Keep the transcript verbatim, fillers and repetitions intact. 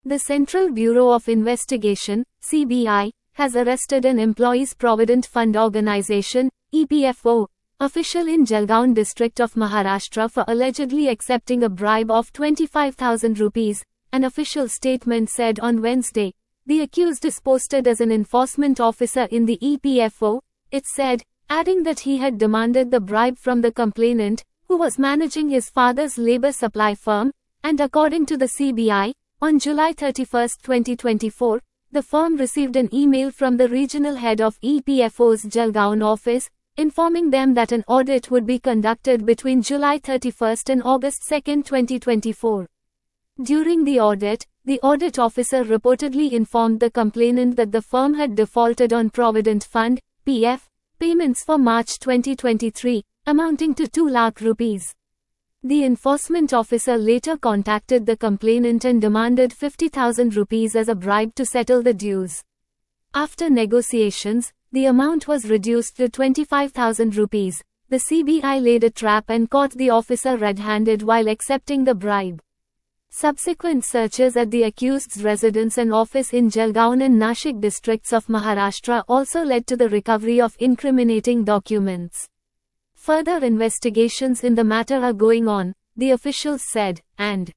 The Central Bureau of Investigation, C B I, has arrested an Employees Provident Fund Organization, E P F O, official in Jalgaon district of Maharashtra for allegedly accepting a bribe of twenty-five thousand rupees, an official statement said on Wednesday. The accused is posted as an enforcement officer in the E P F O, it said, adding that he had demanded the bribe from the complainant, who was managing his father's labor supply firm, and according to the C B I, on July thirty-first, twenty twenty-four, the firm received an email from the regional head of E P F O's Jalgaon office, informing them that an audit would be conducted between July thirty-first and August second, twenty twenty-four. During the audit, the audit officer reportedly informed the complainant that the firm had defaulted on Provident Fund, P F, payments for March twenty twenty-three, amounting to two lakh rupees. The enforcement officer later contacted the complainant and demanded fifty thousand rupees as a bribe to settle the dues. After negotiations, the amount was reduced to twenty-five thousand rupees. The C B I laid a trap and caught the officer red-handed while accepting the bribe. Subsequent searches at the accused's residence and office in Jalgaon and Nashik districts of Maharashtra also led to the recovery of incriminating documents. Further investigations in the matter are going on, the officials said, and